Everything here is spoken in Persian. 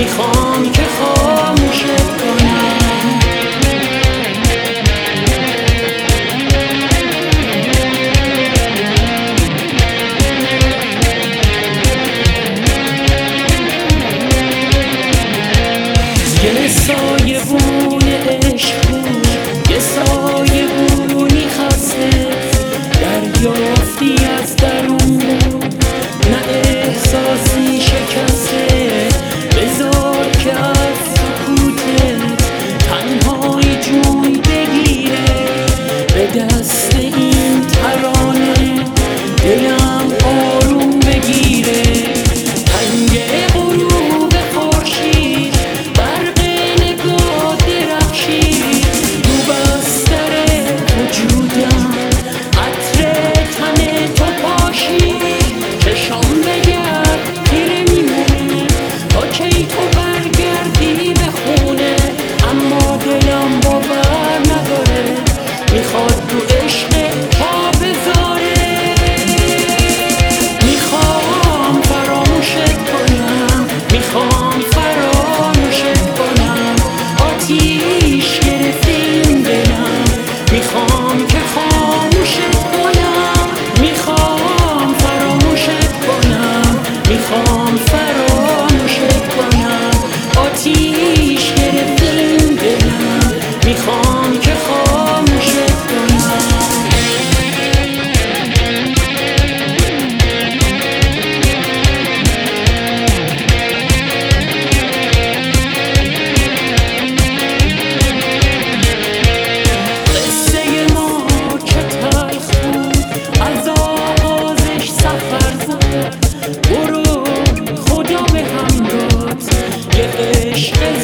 میخوام که خاموشت کنم. یه سایه بون عشق بود، یه سایه بونی خسته، دریافتی از درون بود، نه احساسی شکسته. بذار که از سکوتت تنهایی جون بگیره، به دست این ترانه دلم آروم بگیره. تنگ غروب خورشید، برق نگاه درخشید، رو بستر وجودم عطر تن تو پاشید. چشام بگرد تیره میمونه تا کی تو برگردی به خونه، اما دلم باور نداره، میخواد تو عشق پا بذاره. میخوام فراموشت کنم، میخوام فراموشت کنم، آتیش گرفته این دلم، میخوام که خاموشت کنم. میخوام فراموشت کنم، میخوام فراموشت کنم، آتیش گرفته این دلم، میخوام که خاموشت کنم. قصه ما که تلخ بود، از آغازش سفر زد، برو خدا به هم داد، یه عشق